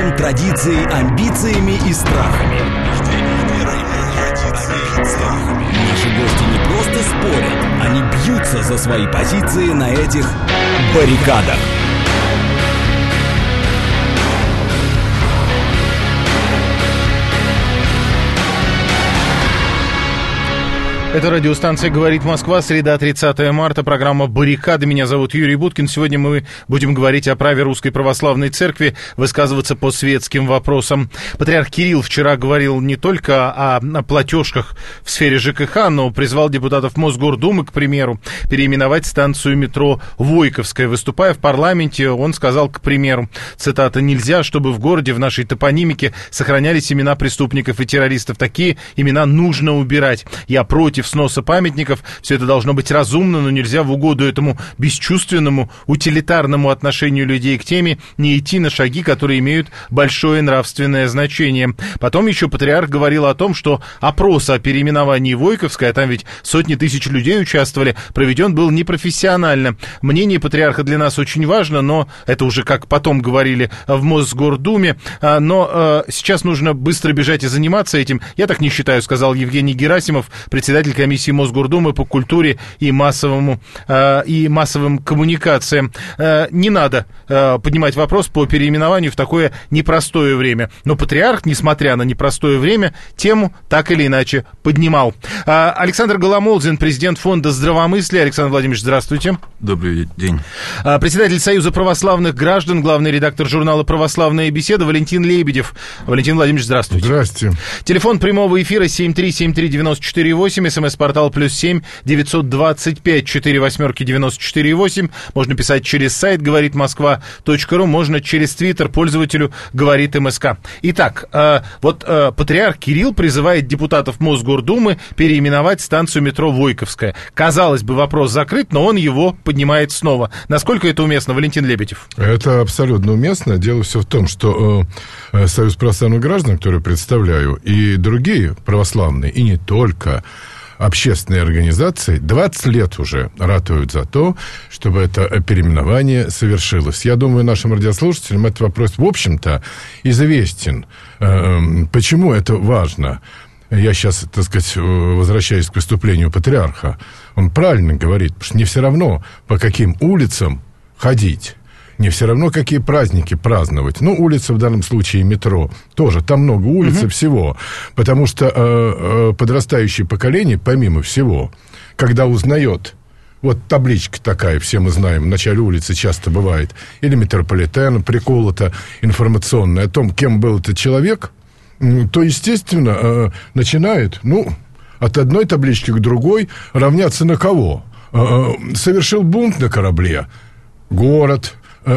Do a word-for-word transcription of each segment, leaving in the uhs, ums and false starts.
рождением, традицией, амбициями и страхами. Наши гости не просто спорят, они бьются за свои позиции на этих баррикадах. Это радиостанция «Говорит Москва», среда, тридцатое марта, программа «Баррикады». Меня зовут Юрий Буткин. Сегодня мы будем говорить о праве Русской Православной Церкви высказываться по светским вопросам. Патриарх Кирилл вчера говорил не только о, о платежках в сфере ЖКХ, но призвал депутатов Мосгордумы, к примеру, переименовать станцию метро Войковская. Выступая в парламенте, он сказал, к примеру, цитата, «Нельзя, чтобы в городе, в нашей топонимике сохранялись имена преступников и террористов. Такие имена нужно убирать. Я против сноса памятников. Все это должно быть разумно, но нельзя в угоду этому бесчувственному, утилитарному отношению людей к теме не идти на шаги, которые имеют большое нравственное значение». Потом еще патриарх говорил о том, что опрос о переименовании Войковской, а там ведь сотни тысяч людей участвовали, проведен был непрофессионально. Мнение патриарха для нас очень важно, но это уже, как потом говорили в Мосгордуме, но сейчас нужно быстро бежать и заниматься этим. Я так не считаю, сказал Евгений Герасимов, председатель комиссии Мосгордумы по культуре и массовому э, и массовым коммуникациям. Э, не надо э, поднимать вопрос по переименованию в такое непростое время. Но патриарх, несмотря на непростое время, тему так или иначе поднимал. Э, Александр Голомолдин, президент фонда здравомыслия. Александр Владимирович, здравствуйте. Добрый день. Э, председатель Союза православных граждан, главный редактор журнала «Православная беседа» Валентин Лебедев. Валентин Владимирович, здравствуйте. Здравствуйте. Телефон прямого эфира семь три семь три девяносто четыре восемь. СМС-портал плюс семь девятьсот двадцать пять четыре восьмерки девяносто четыре восемь. Можно писать через сайт говорит москва точка ру, можно через твиттер пользователю говорит МСК. Итак, э, вот э, патриарх Кирилл призывает депутатов Мосгордумы переименовать станцию метро Войковская. Казалось бы, вопрос закрыт, но он его поднимает снова. Насколько это уместно, Валентин Лебедев? Это абсолютно уместно. Дело все в том, что э, Союз православных граждан, который я представляю, и другие православные, и не только общественные организации двадцать лет уже ратуют за то, чтобы это переименование совершилось. Я думаю, нашим радиослушателям этот вопрос, в общем-то, известен. Почему это важно? Я сейчас, так сказать, возвращаюсь к выступлению патриарха. Он правильно говорит, потому что не все равно, по каким улицам ходить. Не все равно, какие праздники праздновать. Ну, улица в данном случае метро тоже. Там много улиц и uh-huh. всего. Потому что э, э, подрастающее поколение, помимо всего, когда узнает, вот табличка такая, все мы знаем, в начале улицы часто бывает, или метрополитен, приколото информационное о том, кем был этот человек, то, естественно, э, начинает, ну, от одной таблички к другой равняться на кого? Э, э, совершил бунт на корабле, город,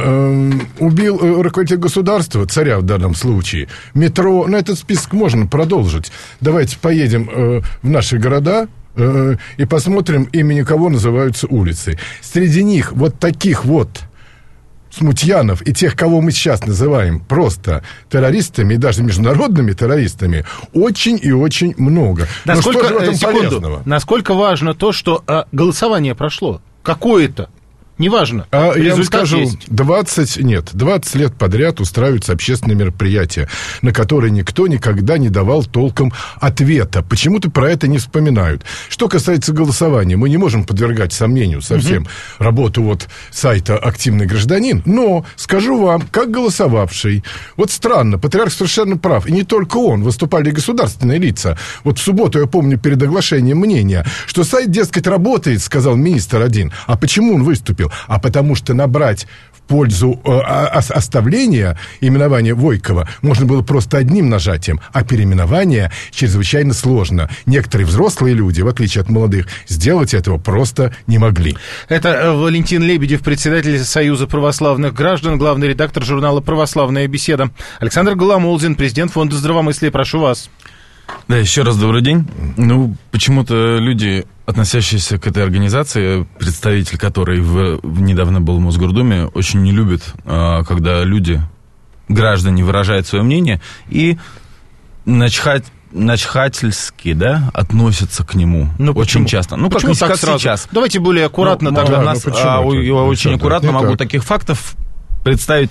убил руководителя государства, царя в данном случае, метро, ну, этот список можно продолжить. Давайте поедем э, в наши города э, и посмотрим, имени кого называются улицы. Среди них вот таких вот смутьянов и тех, кого мы сейчас называем просто террористами и даже международными террористами, очень и очень много. Насколько, Но что же в этом секунду, полезного? Насколько важно то, что э, голосование прошло? Какое-то? Неважно. А я вам скажу, есть. двадцать, нет, двадцать лет подряд устраиваются общественные мероприятия, на которые никто никогда не давал толком ответа. Почему-то про это не вспоминают. Что касается голосования, мы не можем подвергать сомнению совсем угу. работу вот сайта «Активный гражданин», но скажу вам, как голосовавший, вот странно, патриарх совершенно прав, и не только он, выступали государственные лица. Вот в субботу, я помню, перед оглашением мнения, что сайт, дескать, работает, сказал министр один. А почему он выступил? А потому что набрать в пользу э, оставления именования Войкова можно было просто одним нажатием, а переименование чрезвычайно сложно. Некоторые взрослые люди, в отличие от молодых, сделать этого просто не могли. Это Валентин Лебедев, председатель Союза православных граждан, главный редактор журнала «Православная беседа». Александр Голомолдин, президент фонда здравомыслия. Прошу вас. Да, еще раз добрый день. Ну, почему-то люди, относящиеся к этой организации, представитель которой в, в недавно был в Мосгордуме, очень не любят, а, когда люди, граждане, выражают свое мнение и начхать, начхательски, да, относятся к нему. Ну, очень почему? часто. Ну, почему как, так как сейчас. Давайте более аккуратно. Ну, тогда. Да, нас, ну, а, очень это? аккуратно не могу так. таких фактов представить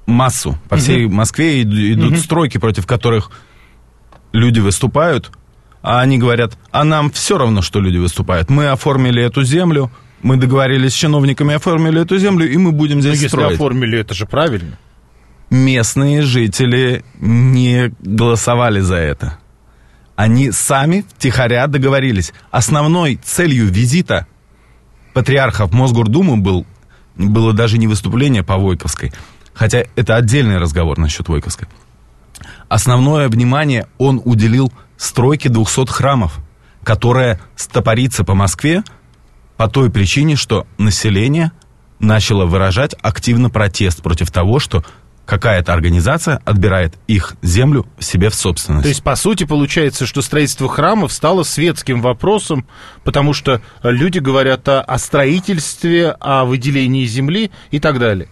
массу. По всей Москве идут угу. стройки, против которых люди выступают, а они говорят, а нам все равно, что люди выступают. Мы оформили эту землю, мы договорились с чиновниками, оформили эту землю, и мы будем здесь Но строить. Если оформили, это же правильно. Местные жители не голосовали за это. Они сами втихаря договорились. Основной целью визита патриарха в Мосгордуму был, было даже не выступление по Войковской, хотя это отдельный разговор насчет Войковской. Основное внимание он уделил стройке двухсот храмов, которая стопорится по Москве по той причине, что население начало выражать активно протест против того, что какая-то организация отбирает их землю себе в собственность. То есть, по сути, получается, что строительство храмов стало светским вопросом, потому что люди говорят о, о строительстве, о выделении земли и так далее.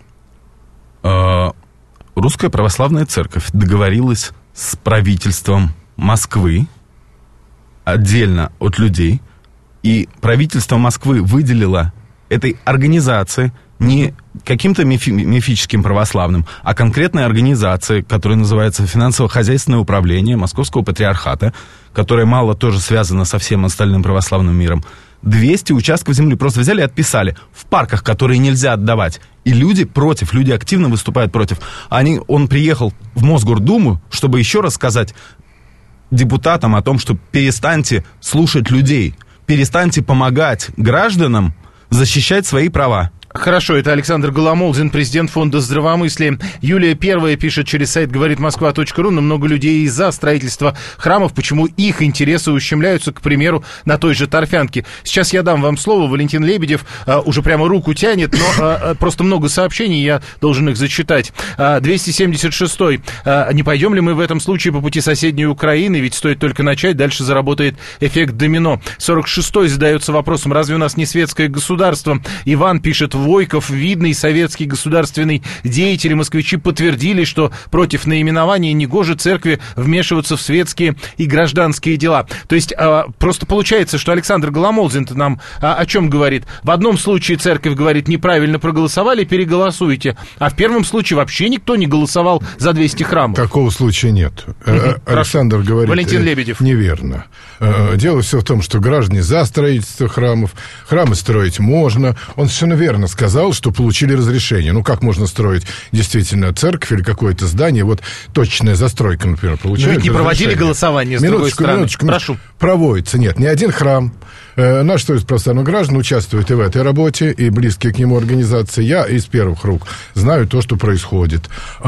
Русская православная церковь договорилась с правительством Москвы отдельно от людей, и правительство Москвы выделило этой организации не каким-то мифи- мифическим православным, а конкретной организации, которая называется Финансово-хозяйственное управление Московского патриархата, которая мало тоже связана со всем остальным православным миром. двести участков земли просто взяли и отписали в парках, которые нельзя отдавать. И люди против, люди активно выступают против. Они, он приехал в Мосгордуму, чтобы еще раз сказать депутатам о том, что перестаньте слушать людей, перестаньте помогать гражданам защищать свои права. Хорошо, это Александр Голомолдин, президент фонда здравомыслия. Юлия Первая пишет через сайт говорит москва точка ру, но много людей из-за строительства храмов, почему их интересы ущемляются, к примеру, на той же Торфянке. Сейчас я дам вам слово, Валентин Лебедев а, уже прямо руку тянет, но а, просто много сообщений, я должен их зачитать. А, двести семьдесят шестой. А, не пойдем ли мы в этом случае по пути соседней Украины, ведь стоит только начать, дальше заработает эффект домино. сорок шестой задается вопросом, разве у нас не светское государство? Иван пишет, Войков, видный советский государственный деятель, и москвичи подтвердили, что против наименования негоже церкви вмешиваться в светские и гражданские дела. То есть а, просто получается, что Александр Голомолдин-то нам а, о чем говорит? В одном случае церковь говорит, неправильно проголосовали, переголосуйте, а в первом случае вообще никто не голосовал за двести храмов. Такого случая нет. Угу. Александр Хорошо. говорит Валентин Лебедев. Неверно. Дело все в том, что граждане за строительство храмов, храмы строить можно. Он совершенно верно сказал, что получили разрешение. Ну, как можно строить действительно церковь или какое-то здание? Вот точная застройка, например, получает. Но ведь не проводили голосование, с минуточку, другой стороны. Минуточку, Прошу. Проводится. Нет, ни один храм. Наш Союз православных граждан участвует и в этой работе, и близкие к нему организации. Я из первых рук знаю то, что происходит.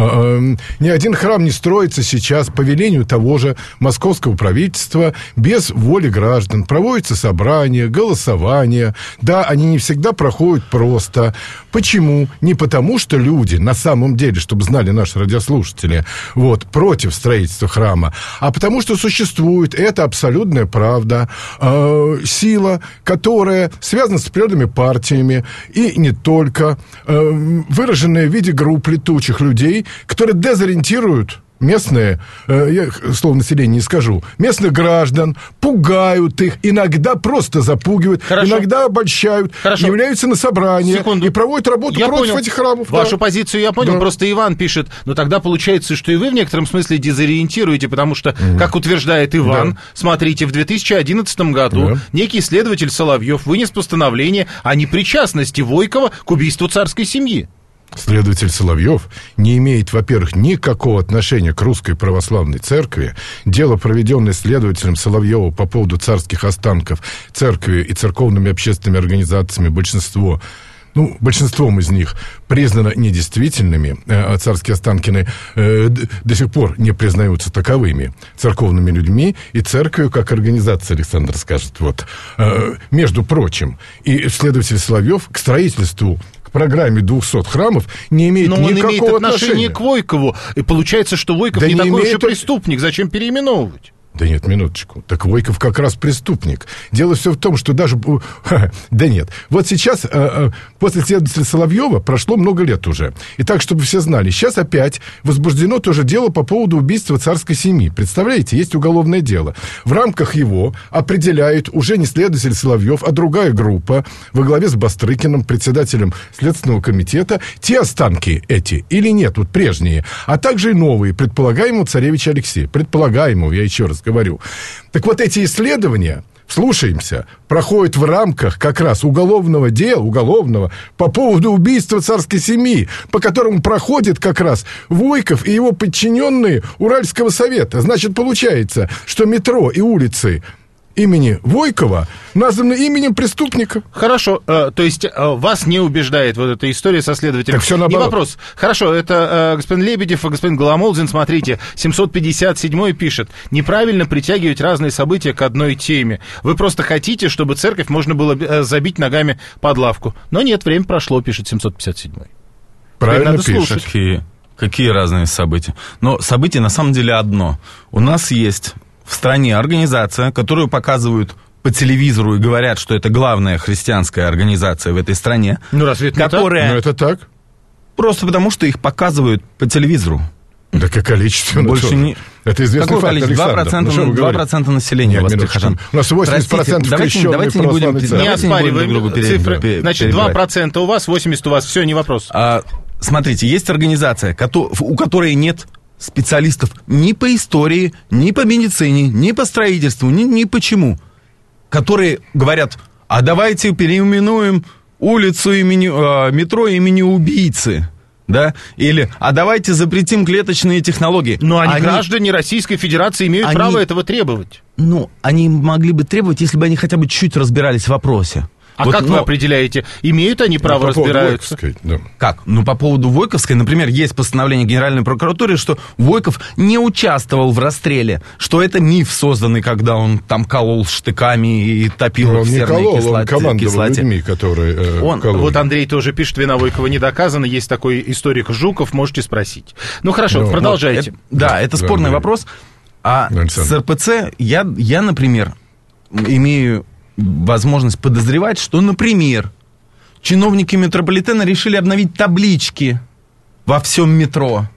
Ни один храм не строится сейчас по велению того же московского правительства без воли граждан. Проводятся собрания, голосования. Да, они не всегда проходят просто. Почему? Не потому, что люди на самом деле, чтобы знали наши радиослушатели, вот, против строительства храма, а потому что существует, это абсолютная правда, э, сила, которая связана с определенными партиями, и не только, э, выраженная в виде групп летучих людей, которые дезориентируют местные, э, я слово населения не скажу, местных граждан, пугают их, иногда просто запугивают, Хорошо. иногда обольщают, Хорошо. являются на собрания Секунду. и проводят работу я против понял. этих храмов. Вашу да. позицию я понял, да. Просто Иван пишет, но тогда получается, что и вы в некотором смысле дезориентируете, потому что, mm. как утверждает Иван, да. смотрите, в две тысячи одиннадцатом году да. некий следователь Соловьев вынес постановление о непричастности Войкова к убийству царской семьи. Следователь Соловьев не имеет, во-первых, никакого отношения к Русской Православной Церкви. Дело, проведенное следователем Соловьева по поводу царских останков церкви и церковными общественными организациями, большинство, ну, большинством из них признано недействительными, а царские останки э, до сих пор не признаются таковыми церковными людьми и церковью как организация, Александр скажет. Вот. Э, между прочим, и следователь Соловьев к строительству программе двухсот храмов не имеет Но никакого он имеет отношение отношения к Войкову. И получается, что Войков да не, не такой уж и преступник. Зачем переименовывать? Да нет, минуточку. Так Войков как раз преступник. Дело все в том, что даже... Да нет. Вот сейчас, после следователя Соловьева, прошло много лет уже. И так, чтобы все знали, сейчас опять возбуждено тоже дело по поводу убийства царской семьи. Представляете, есть уголовное дело. В рамках его определяют уже не следователь Соловьев, а другая группа во главе с Бастрыкиным, председателем Следственного комитета, те останки эти или нет, вот прежние, а также и новые, предполагаемого царевича Алексея. Предполагаемого, я еще раз говорю. Так вот эти исследования, слушаемся, проходят в рамках как раз уголовного дела, уголовного, по поводу убийства царской семьи, по которому проходит как раз Войков и его подчиненные Уральского совета. Значит, получается, что метро и улицы имени Войкова названы именем преступника. Хорошо, э, то есть э, вас не убеждает вот эта история со следователем? Так все наоборот. Не вопрос. Хорошо, это э, господин Лебедев и господин Голомолдин, смотрите, семьсот пятьдесят седьмой пишет: неправильно притягивать разные события к одной теме. Вы просто хотите, чтобы церковь можно было э, забить ногами под лавку. Но нет, время прошло, пишет семьсот пятьдесят седьмой. Правильно пишет. Какие, какие разные события? Но событие на самом деле одно. У нас есть в стране организация, которую показывают по телевизору и говорят, что это главная христианская организация в этой стране. Ну, разве это которая... не так? Ну, это так. Просто потому, что их показывают по телевизору. Да как количество? Больше не... Это известный Какое факт, количество? Александр. два процента населения Нет, у вас минуточку. прихожан. У нас восемьдесят процентов Простите, крещенные давайте не будем... православные церкви. Не оспариваем друг другу цифры. пере- Значит, два процента у вас, восемьдесят процентов у вас. Все, не вопрос. А, смотрите, есть организация, у которой нет специалистов ни по истории, ни по медицине, ни по строительству, ни, ни почему, которые говорят: а давайте переименуем улицу имени, э, метро имени убийцы, да, или а давайте запретим клеточные технологии. Но они, они граждане Российской Федерации, имеют они, право этого требовать. Ну, они могли бы требовать, если бы они хотя бы чуть разбирались в вопросе. А вот, как но... вы определяете, имеют они право, Ну, по поводу разбираются? Войковской, да. Как? Ну, по поводу Войковской, например, есть постановление Генеральной прокуратуры, что Войков не участвовал в расстреле, что это миф, созданный, когда он там колол штыками и топил Но в он не серной колол, кислоте. он командовал кислоте. людьми, которые э, Он- кололи. Вот Андрей тоже пишет, вина Войкова не доказана, есть такой историк Жуков, можете спросить. Ну, хорошо, Ну, продолжайте. Это- да, это Да, спорный Андрей. вопрос. А Александр. с эр пэ цэ я, я, например, имею возможность подозревать, что, например, чиновники метрополитена решили обновить таблички во всем метро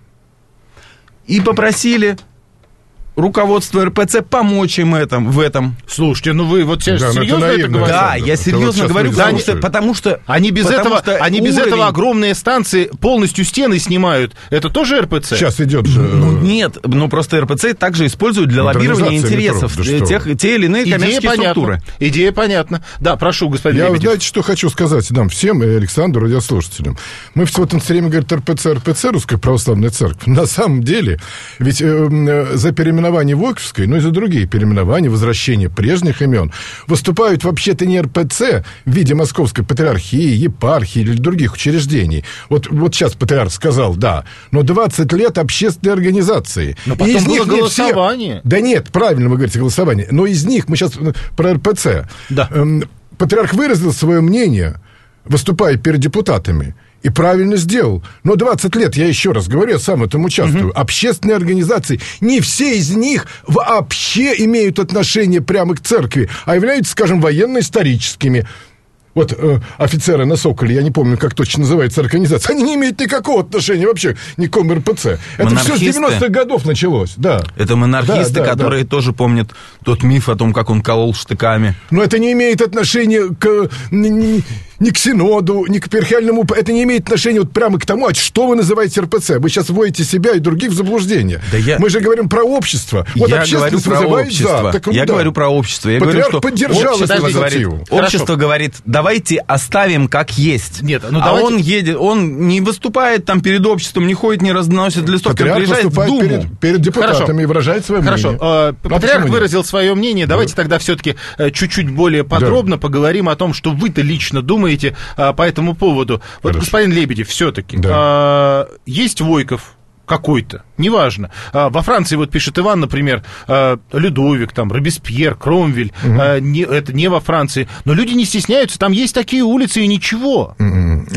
и попросили руководство эр пэ цэ помочь им этом, в этом. Слушайте, ну вы вот сейчас Да, но это серьезно это наивно, говорите? Да, Александр, я это серьезно вот сейчас говорю, люди потому что, слушают. потому что... Они без, потому этого, что они без уровень- этого огромные станции полностью стены снимают. Это тоже эр пэ цэ? Сейчас идет же... Ну, э, нет, ну просто эр пэ цэ также используют для лоббирования Модернизация интересов метро, да э, что тех, вы. те или иные Идея коммерческие понятна. структуры. Идея понятна. Да, прошу, господин Я, Лебедев. знаете, что хочу сказать нам всем, и Александру, радиослушателям. Мы все вот все время говорят эр пэ цэ, эр пэ цэ, Русская Православная Церковь. На самом деле, ведь э, э, за переименование Войковской, но и за другие переименования, возвращение прежних имен, выступают вообще-то не эр пэ цэ в виде Московской Патриархии, епархии или других учреждений. Вот, вот сейчас патриарх сказал, да, но двадцать лет общественной организации. Но И потом из было них не все- голосование. Да нет, правильно вы говорите, голосование. Но из них, мы сейчас про эр пэ цэ. Да. Эм, патриарх выразил свое мнение, выступая перед депутатами, и правильно сделал. Но двадцать лет, я еще раз говорю, я сам в этом участвую, общественные организации, не все из них вообще имеют отношение прямо к церкви, а являются, скажем, военно-историческими. Вот э, офицеры на Соколе, я не помню, как точно называется организация, они не имеют никакого отношения вообще ни к эр пэ цэ. Это все с Монархисты? девяностых годов началось, да. Это монархисты, Да, да, которые да. тоже помнят тот миф о том, как он колол штыками. Но это не имеет отношения к, ни, ни- ни к синоду, ни к эпархиальному... Это не имеет отношения вот прямо к тому, а что вы называете эр пэ цэ. Вы сейчас вводите себя и других в заблуждение. Да я- Мы же говорим про общество. Вот я говорю общественность про вызывает общество. за. Так, ну я да. говорю про общество. Я Патриарх говорю, что поддержал общество эту говорит, инициативу. общество Хорошо. говорит, давайте оставим как есть. Нет, ну а давайте- он едет, он не выступает там перед обществом, не ходит, не разносит листовки, он Патриарх приезжает в выступает Думу. перед, перед депутатами Хорошо. и выражает свое Хорошо, мнение. э, Ну, а патриарх почему нет? выразил свое мнение. Давайте тогда все-таки э, чуть-чуть более подробно поговорим о том, что вы-то лично думаете э, по этому поводу. Вот, Хорошо. господин Лебедев, все-таки Да. э, есть Войков какой-то, неважно. А, во Франции, вот пишет Иван, например, э, Людовик, там, Робеспьер, Кромвель, э, не, это не во Франции, но люди не стесняются, там есть такие улицы и ничего. М-м.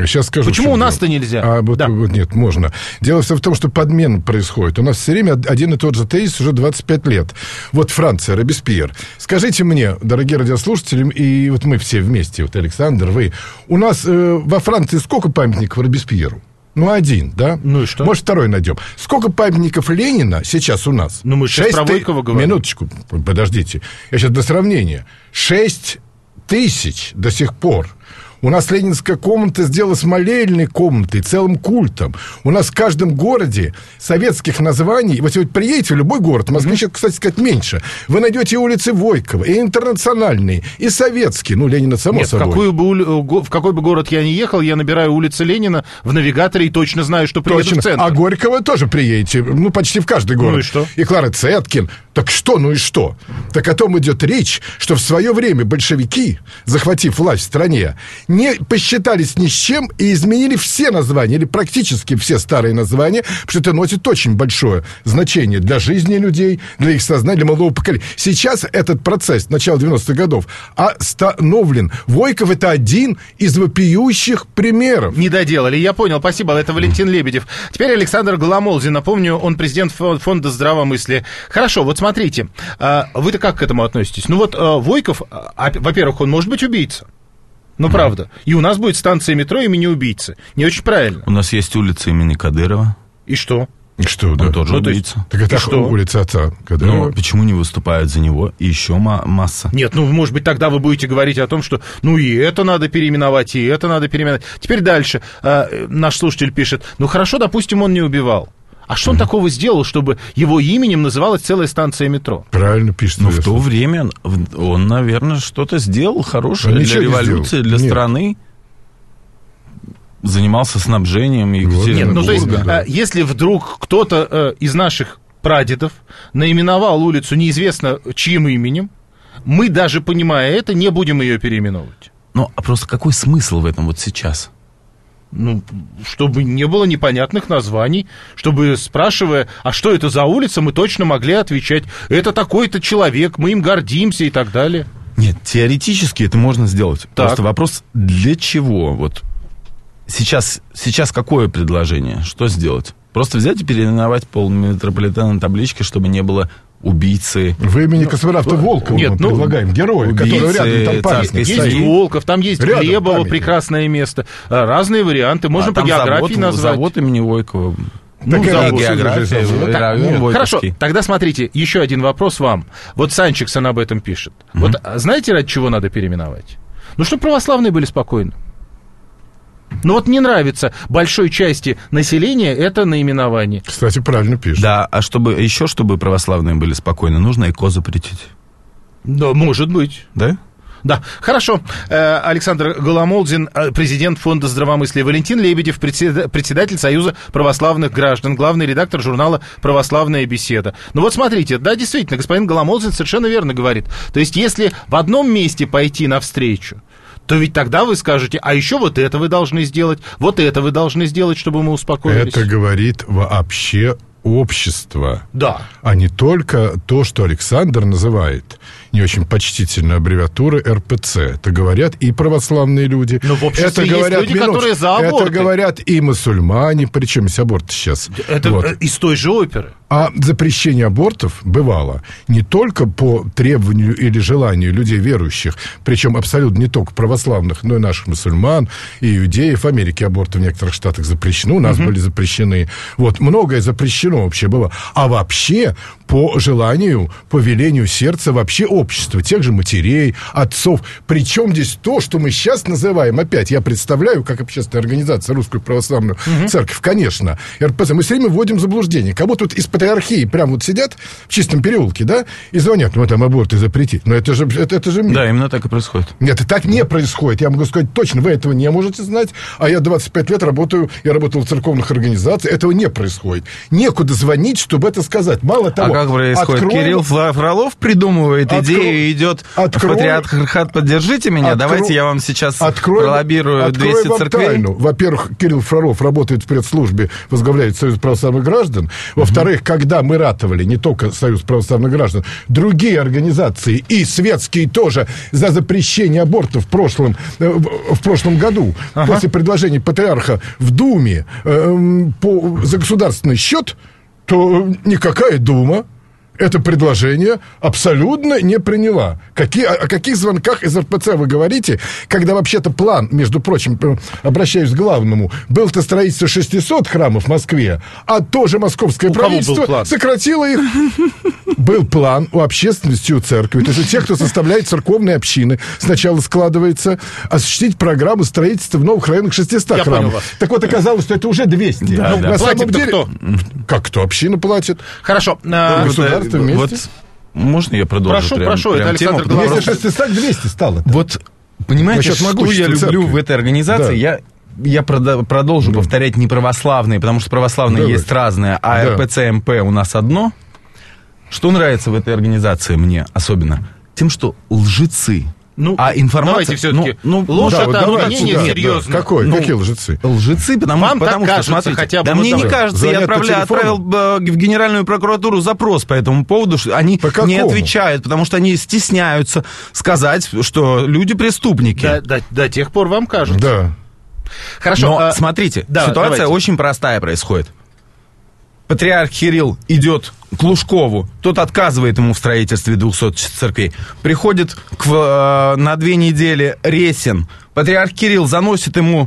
Сейчас скажу. Почему у нас-то нельзя? А, вот, да. вот нет, можно. Дело все в том, что подмен происходит. У нас все время один и тот же тезис уже двадцать пять лет. Вот Франция, Робеспьер. Скажите мне, дорогие радиослушатели, и вот мы все вместе, вот Александр, вы, у нас э, во Франции сколько памятников Робеспьеру? Ну, один, да? Ну и что? Может, второй найдем. Сколько памятников Ленина сейчас у нас? Ну, мы сейчас про Войкова говорим. Минуточку, подождите. Я сейчас для сравнения. Шесть тысяч до сих пор. У нас ленинская комната сделалась молельной комнатой, целым культом. У нас в каждом городе советских названий... Вот вы приедете в любой город, в Москве, mm-hmm. сейчас, кстати сказать, меньше. Вы найдете и улицы Войкова, и интернациональные, и советские. Ну, Ленина, само Нет, собой. В какой, бы, в какой бы город я ни ехал, я набираю улицы Ленина в навигаторе и точно знаю, что приеду точно. в центр. А Горького тоже приедете. Ну, почти в каждый город. Ну и что? И Клара Цеткин. Так что, ну и что? Так о том идет речь, что в свое время большевики, захватив власть в стране, не посчитались ни с чем и изменили все названия, или практически все старые названия, потому что это носит очень большое значение для жизни людей, для их сознания, для молодого поколения. Сейчас этот процесс, начала девяностых годов, остановлен. Войков — это один из вопиющих примеров. Не доделали, я понял, спасибо, это Валентин Лебедев. Теперь Александр Голомолдин, напомню, он президент фонда здравомыслия. Хорошо, вот смотрите, вы-то как к этому относитесь? Ну вот Войков, во-первых, он может быть убийца. Ну, mm-hmm. правда. И у нас будет станция метро имени убийцы. Не очень правильно. У нас есть улица имени Кадырова. И что? И что, он да? тоже ну, убийца. Есть... Так это что? Улица отца Кадырова. Но почему не выступают за него? И еще ма- масса. Нет, ну, может быть, тогда вы будете говорить о том, что ну и это надо переименовать, и это надо переименовать. Теперь дальше. А, наш слушатель пишет, ну, хорошо, допустим, он не убивал. А что он mm-hmm. такого сделал, чтобы его именем называлась целая станция метро? Правильно пишет. Но в то время он, наверное, что-то сделал хорошее он для революции, для Нет. страны. Занимался снабжением Екатеринбурга. Нет, ну то есть, да. если вдруг кто-то э, из наших прадедов наименовал улицу неизвестно чьим именем, мы, даже понимая это, не будем ее переименовывать. Ну, а просто какой смысл в этом вот сейчас? Ну, чтобы не было непонятных названий, чтобы, спрашивая, а что это за улица, мы точно могли отвечать, это такой-то человек, мы им гордимся и так далее. Нет, теоретически это можно сделать. Так. Просто вопрос, для чего? Вот сейчас, сейчас какое предложение? Что сделать? Просто взять и переименовать полметрополитена на табличке, чтобы не было убийцы. В имени космонавта Волкова Нет, мы ну, предлагаем героя, который рядом там памятник. Есть стоит. Волков, там есть Рядом Глебово, памятник. прекрасное место. Разные варианты, можно а по географии завод, назвать. Завод имени Войкова. Ну, Так завод. география, завод. район Так, хорошо, Войковский. тогда смотрите, еще один вопрос вам. Вот Санчиксон об этом пишет. Mm-hmm. Вот знаете, ради чего надо переименовать? Ну, чтобы православные были спокойны. Ну, вот не нравится большой части населения это наименование. Кстати, правильно пишет. Да, а чтобы еще, чтобы православные были спокойны, нужно ЭКО запретить. Да, может быть. Да? Да, хорошо. Александр Голомолдин, президент фонда здравомыслия. Валентин Лебедев, председатель Союза православных граждан, главный редактор журнала «Православная беседа». Ну вот смотрите, да, действительно, господин Голомолдин совершенно верно говорит. То есть, если в одном месте пойти навстречу, то ведь тогда вы скажете, а еще вот это вы должны сделать, вот это вы должны сделать, чтобы мы успокоились. Это говорит вообще общество, да. а не только то, что Александр называет не очень почтительной аббревиатуры эр пэ цэ. Это говорят и православные люди. Но в обществе это есть говорят, люди, минут, которые за аборты. Это говорят и мусульмане, причем есть аборт сейчас. Это вот. Из той же оперы. А запрещение абортов бывало не только по требованию или желанию людей верующих, причем абсолютно не только православных, но и наших мусульман, и иудеев. В Америке аборты в некоторых штатах запрещены, у нас угу. были запрещены. Вот, многое запрещено вообще было. А вообще, по желанию, по велению сердца, вообще общества, тех же матерей, отцов. Причем здесь то, что мы сейчас называем, опять, я представляю, как общественная организация Русскую Православную угу. Церковь, конечно, эр пэ цэ, мы все время вводим в заблуждение. Как будто вот из патриархии прям вот сидят в чистом переулке, да, и звонят, ну, там аборты запретить. Но это же, это, это же мир. Да, именно так и происходит. Нет, и так не происходит. Я могу сказать точно, вы этого не можете знать, а я двадцать пять лет работаю, я работал в церковных организациях, этого не происходит. Некуда звонить, чтобы это сказать. Мало того... А как происходит? откроем... Кирилл Фролов придумывает идеи идею идет открою, в патриархат «Поддержите меня». Откро... Давайте я вам сейчас открою, пролоббирую двести церквей. Тайну. Во-первых, Кирилл Фролов работает в спецслужбе, возглавляет Союз православных граждан. Во-вторых, угу. когда мы ратовали, не только Союз православных граждан, другие организации и светские тоже за запрещение абортов в прошлом, в прошлом году, ага. после предложений патриарха в Думе э, по, за государственный счет, то никакая Дума это предложение абсолютно не приняла. Какие, о, о каких звонках из эр пэ цэ вы говорите, когда вообще-то план, между прочим, обращаюсь к главному, был-то строительство шестисот храмов в Москве, а тоже московское у правительство сократило их. Был план у общественности, у церкви, то есть у тех, кто составляет церковные общины, сначала складывается осуществить программу строительства в новых районах шестисот храмов. Так вот, оказалось, что это уже двести. Да, ну, да. На самом деле, кто? Как кто? Община платит. Хорошо. Государство вместе. Вот, можно я продолжу? Прошу, прям, прошу, прям это Александр тему, Говоров. Если шестьсот двести стало. Вот, понимаете, что я люблю церкви. В этой организации? Да. Я, я продолжу да. повторять не православные, потому что православные да, есть да. разные, а да. эр пэ цэ эм пэ у нас одно. Что нравится в этой организации мне особенно? Тем, что лжецы. Ну, а информация... Давайте все-таки. Ну, ну, ложь да, это вот мнение да, серьезно. Да. Какой? Ну, какие лжецы? Лжецы, потому, Вам потому так что, кажется, смотрите, хотя бы да вот мне давай. не кажется, Звонят я отправляю, отправил в Генеральную прокуратуру запрос по этому поводу, что они по не отвечают, потому что они стесняются сказать, что люди преступники. До, до, до тех пор вам кажется. Да. Хорошо. Но а... смотрите, да, ситуация давайте. очень простая происходит. Патриарх Кирилл идет к Лужкову, тот отказывает ему в строительстве двухсот церквей. Приходит к, э, на две недели Ресин. Патриарх Кирилл заносит ему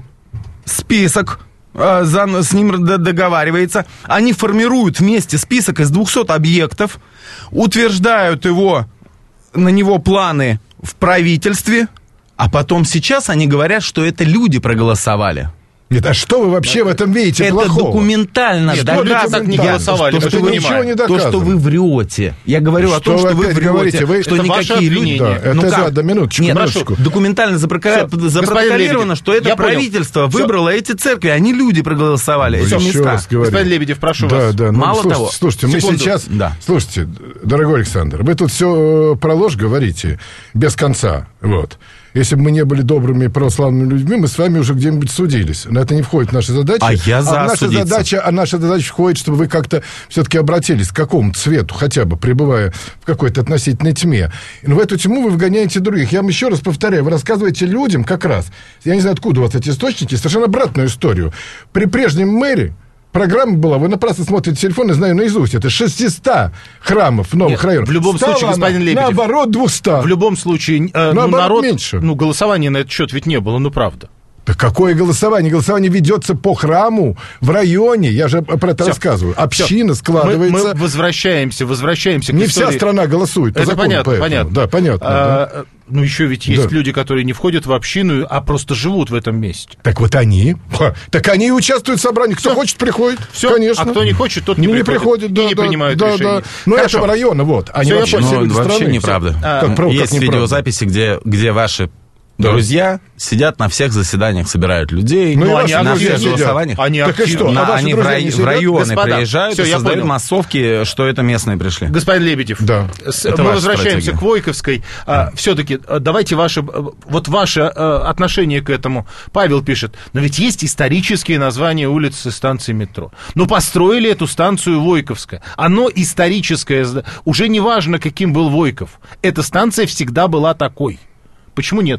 список, э, за, с ним договаривается. Они формируют вместе список из двухсот объектов, утверждают его, на него планы в правительстве, а потом сейчас они говорят, что это люди проголосовали. Нет, а что вы вообще в этом видите это плохого? документально Нет, доказано. не голосовали, то, что, вы, ничего не то, что вы врете. Я говорю что о том, что вы врете, говорите? Вы... что это никакие люди... Да, это ну да, да, минуточку, Нет, минуточку. Документально запрока... запротоколировано, что это я правительство понял. выбрало Все. Эти церкви, они люди проголосовали. Все, эти места. Господин Лебедев, прошу да, вас. Да, ну, Мало слушайте, того... Слушайте, мы секунду. сейчас... Да. Слушайте, дорогой Александр, вы тут все про ложь говорите без конца, вот. Если бы мы не были добрыми православными людьми, мы с вами уже где-нибудь судились. Но это не входит в наши задачи. А я за а наша судиться. задача, а наша задача входит, чтобы вы как-то все-таки обратились к какому-то цвету, хотя бы пребывая в какой-то относительной тьме. И в эту тьму вы вгоняете других. Я вам еще раз повторяю, вы рассказываете людям как раз, я не знаю, откуда у вас эти источники, совершенно обратную историю. При прежнем мэре программа была, вы напрасно смотрите телефон, я знаю наизусть, это шестьсот храмов в новых Нет, районах. В любом Стало случае, господин она, Лебедев, наоборот, двести. В любом случае, э, ну, народ, меньше. Ну, голосования на этот счет ведь не было, ну, правда. Да какое голосование? Голосование ведется по храму в районе. Я же про это Всё. рассказываю. Община Всё. складывается. Мы, мы возвращаемся, возвращаемся к Не истории. вся страна голосует по Это закону, понятно, поэтому. понятно. Да, понятно. А, да. Ну, еще ведь есть Да. люди, которые не входят в общину, а просто живут в этом месте. Так вот они. Ха, так они и участвуют в собрании. Кто Всё. хочет, приходит. Все, Конечно. а кто не хочет, тот не, не приходит. приходит. Да, и не да, принимают да, решения. да. Но Хорошо. этого района, вот. Они Всё, я вообще понял. все Ну, люди вообще страны. неправда. А, Как, правда, Есть как неправда? видеозаписи, где, где ваши Да. друзья сидят на всех заседаниях, собирают людей. Ну, и Ну, ваши они на друзья всех сидят. голосованиях. Они Так и активно. что? На- А ваши они в, друзья рай- не в сидят? районы Господа, приезжают всё, и я создают понял. массовки, что это местные пришли. Господин Лебедев, Да. с- Это мы ваша возвращаемся стратегия. к Войковской. А, все-таки а, давайте ваше, а, вот ваше а, отношение к этому. Павел пишет, но ведь есть исторические названия улиц и станций метро. Но построили эту станцию Войковская. Оно историческое. Уже не важно, каким был Войков. Эта станция всегда была такой. Почему нет?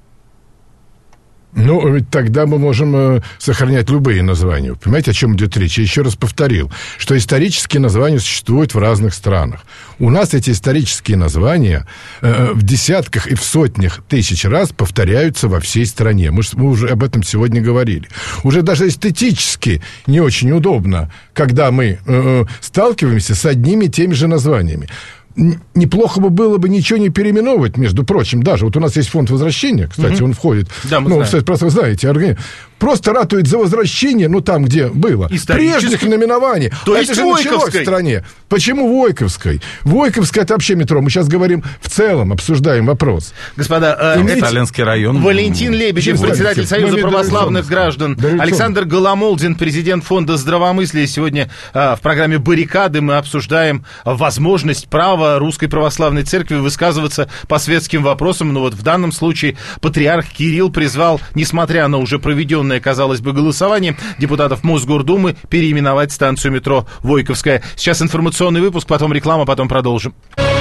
Ну, ведь тогда мы можем э, сохранять любые названия. Понимаете, о чем идет речь? Я еще раз повторил, что исторические названия существуют в разных странах. У нас эти исторические названия э, в десятках и в сотнях тысяч раз повторяются во всей стране. Мы, мы уже об этом сегодня говорили. Уже даже эстетически не очень удобно, когда мы э, сталкиваемся с одними и теми же названиями. Неплохо бы было бы ничего не переименовывать, между прочим, даже. Вот у нас есть фонд возвращения, кстати, угу. он входит. Да, мы ну, знаем. кстати, просто вы знаете, органи... просто ратует за возвращение, ну, там, где было, прежних наименований. То а есть это же началось в стране. Почему Войковской? Войковская — это вообще метро. Мы сейчас говорим в целом, обсуждаем вопрос. Господа, э, Сталинский район. Валентин Лебедев, председатель Союза православных граждан. Александр Голомолдин, президент фонда здравомыслия. Сегодня э, в программе «Баррикады» мы обсуждаем возможность права Русской Православной Церкви высказываться по светским вопросам. Но вот в данном случае патриарх Кирилл призвал, несмотря на уже проведенное, казалось бы, голосование, депутатов Мосгордумы переименовать станцию метро Войковская. Сейчас информационный выпуск, потом реклама, потом продолжим.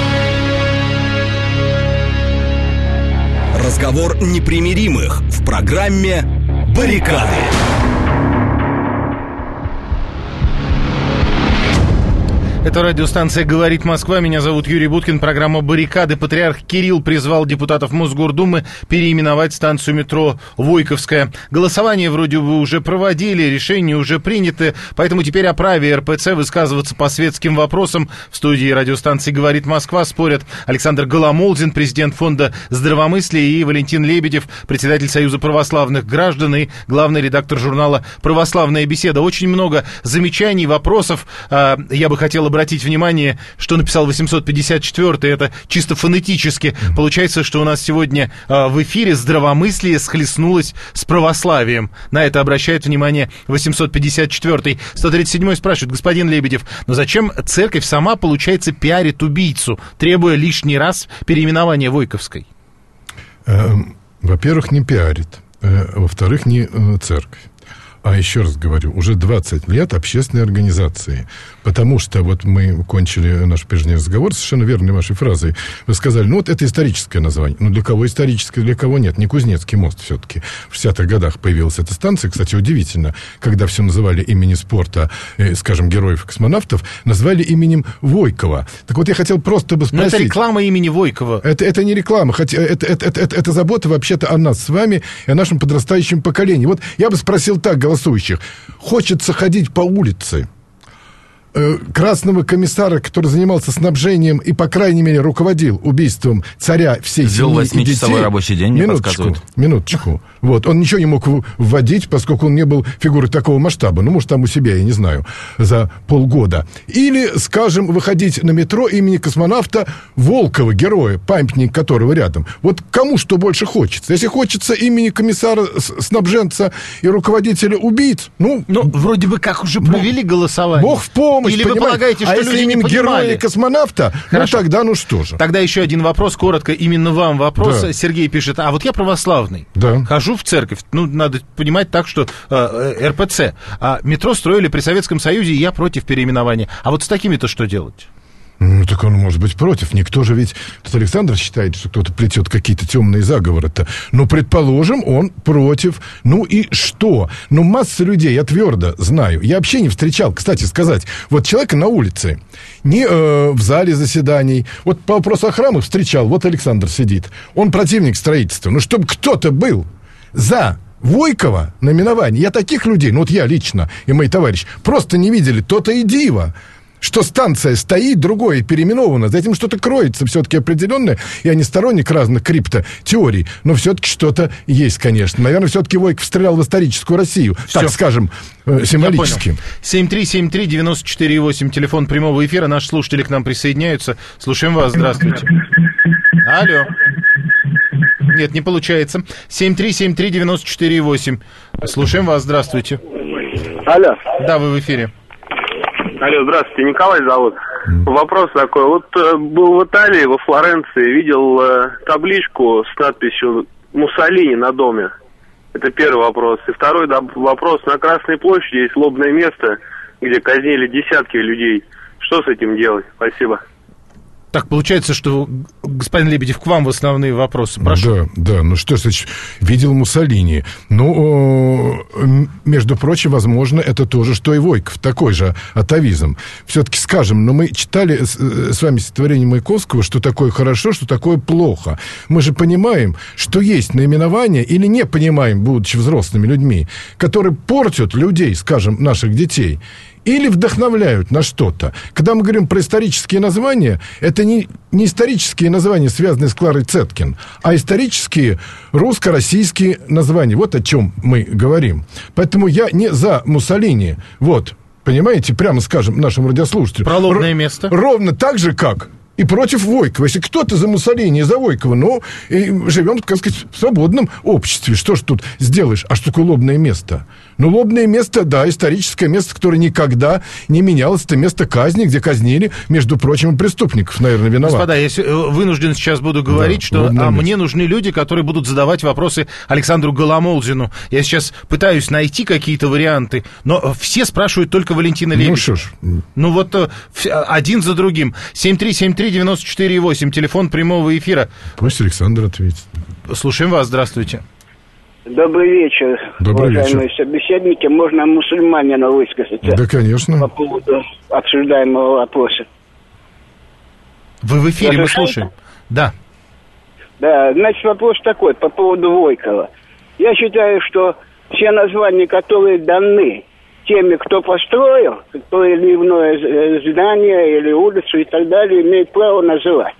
Разговор непримиримых в программе «Баррикады». Это радиостанция «Говорит Москва». Меня зовут Юрий Буткин. Программа «Баррикады». Патриарх Кирилл призвал депутатов Мосгордумы переименовать станцию метро Войковская. Голосование вроде бы уже проводили, решения уже приняты, поэтому теперь о праве эр пэ цэ высказываться по светским вопросам. В студии радиостанции «Говорит Москва» спорят Александр Голомолдин, президент фонда здравомыслия, и Валентин Лебедев, председатель Союза православных граждан и главный редактор журнала «Православная беседа». Очень много замечаний, вопросов. Я бы хотел обратить внимание, что написал восемьсот пятьдесят четвёртый, это чисто фонетически. Mm-hmm. Получается, что у нас сегодня э, в эфире здравомыслие схлестнулось с православием. На это обращает внимание восемьсот пятьдесят четвёртый. сто тридцать седьмой спрашивает: господин Лебедев, но зачем церковь сама, получается, пиарит убийцу, требуя лишний раз переименования Войковской? Эм, во-первых, не пиарит. Э, во-вторых, не э, церковь. А еще раз говорю, уже двадцать лет общественной организации. Потому что вот мы кончили наш прежний разговор совершенно верной вашей фразой. Вы сказали, ну вот это историческое название. Ну для кого историческое, для кого нет? Не Кузнецкий мост все-таки. В шестидесятых годах появилась эта станция. Кстати, удивительно, когда все называли имени спорта, э, скажем, героев-космонавтов, назвали именем Войкова. Так вот я хотел просто бы спросить. Но это реклама имени Войкова. Это, это не реклама, хотя это, это, это, это, это забота вообще-то о нас с вами и о нашем подрастающем поколении. Вот я бы спросил так, голосующих. Хочется ходить по улице красного комиссара, который занимался снабжением и, по крайней мере, руководил убийством царя всей Сделал семьи и детей. восьмичасовой рабочий день, мне подсказывают. Минуточку. Вот. Он ничего не мог вводить, поскольку он не был фигурой такого масштаба. Ну, может, там у себя, я не знаю, за полгода. Или, скажем, выходить на метро имени космонавта Волкова, героя, памятник которого рядом. Вот кому что больше хочется? Если хочется имени комиссара-снабженца и руководителя убийц, ну... Ну, вроде бы как уже провели голосование. Бог в помощь. Или вы полагаете, что а люди если не понимали? Героя и космонавта, Хорошо. ну тогда ну что же. Тогда еще один вопрос, коротко, именно вам вопрос. Да. Сергей пишет, а вот я православный, да. хожу в церковь, ну, надо понимать так, что э, эр пэ цэ, а метро строили при Советском Союзе, и я против переименования. А вот с такими-то что делать? Ну, так он может быть против. Никто же ведь... Тут Александр считает, что кто-то плетет какие-то темные заговоры-то. Ну, предположим, он против. Ну и что? Ну, масса людей, я твердо знаю. Я вообще не встречал, кстати сказать, вот человека на улице, не э, в зале заседаний. Вот по вопросу о храмах встречал. Вот Александр сидит. Он противник строительства. Ну, чтобы кто-то был за... Войкова наименование. Я таких людей, ну вот я лично и мои товарищи, просто не видели. То-то и диво, что станция стоит, другое переименовано. За этим что-то кроется все-таки определенное. Я не сторонник разных криптотеорий, но все-таки что-то есть, конечно. Наверное, все-таки Войков стрелял в историческую Россию. Все. Так скажем, э, символически. семь три семь три девять четыре восемь, телефон прямого эфира. Наши слушатели к нам присоединяются. Слушаем вас, здравствуйте. Алло. Нет, не получается. семь три семь три девять четыре восемь. Слушаем вас, здравствуйте. Алло. Да, вы в эфире. Алло, здравствуйте, Николай зовут. Вопрос такой. Вот э, был в Италии, во Флоренции, видел э, табличку с надписью «Муссолини» на доме. Это первый вопрос. И второй да, вопрос. На Красной площади есть лобное место, где казнили десятки людей. Что с этим делать? Спасибо. Так, получается, что, господин Лебедев, к вам в основные вопросы. Прошу. Да, да, ну что ж, видел Муссолини. Ну, между прочим, возможно, это тоже, что и Войков, такой же атавизм. Все-таки скажем, но мы читали с, с вами стихотворение Маяковского, что такое хорошо, что такое плохо. Мы же понимаем, что есть наименования, или не понимаем, будучи взрослыми людьми, которые портят людей, скажем, наших детей, или вдохновляют на что-то. Когда мы говорим про исторические названия, это не, не исторические названия, связанные с Кларой Цеткин, а исторические русско-российские названия. Вот о чем мы говорим. Поэтому я не за Муссолини. Вот, понимаете, прямо скажем нашим радиослушателям. Про лобное место. Ровно так же, как и против Войкова. Если кто-то за Муссолини и за Войкова, ну, и живем, так сказать, в свободном обществе. Что ж тут сделаешь? А что такое лобное место? Ну, лобное место, да, историческое место, которое никогда не менялось. Это место казни, где казнили, между прочим, преступников, наверное, виноват. Господа, я вынужден сейчас буду говорить, да, что а, мне нужны люди, которые будут задавать вопросы Александру Голомолдзину. Я сейчас пытаюсь найти какие-то варианты, но все спрашивают только Валентина Лебедева. Ну, что ж. Ну, вот один за другим. семь три семь три девяносто четыре восемь, телефон прямого эфира. Пусть Александр ответит. Слушаем вас, здравствуйте. Добрый вечер, Добрый уважаемые вечер. собеседники. Можно мусульманина высказаться? Да, конечно. По поводу обсуждаемого вопроса. Вы в эфире, Вы мы слышите? слушаем. Да. Да, значит, вопрос такой, по поводу Войкова. Я считаю, что все названия, которые даны теми, кто построил то или иное здание или улицу и так далее, имеют право называть.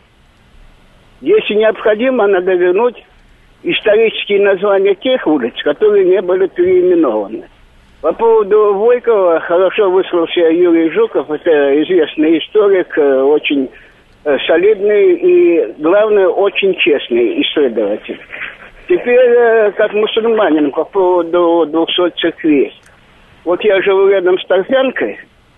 Если необходимо, надо вернуть исторические названия тех улиц, которые не были переименованы. По поводу Войкова хорошо высказался Юрий Жуков, это известный историк, очень солидный и, главное, очень честный исследователь. Теперь, как мусульманин, по поводу двухсот церквей. Вот я живу рядом с Торфянкой,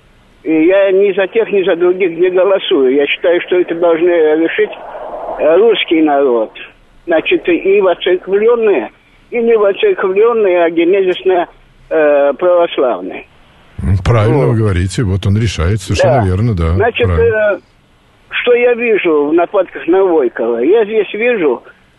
и я ни за тех, ни за других не голосую. Я считаю, что это должны решить русский народ. Значит, и воцерквленные, и не воцерквленные, а генезисно э, православные. Правильно вот. Вы говорите, вот он решает, совершенно да. верно, да. Значит, э, что я вижу в нападках на Войкова? Я здесь вижу э,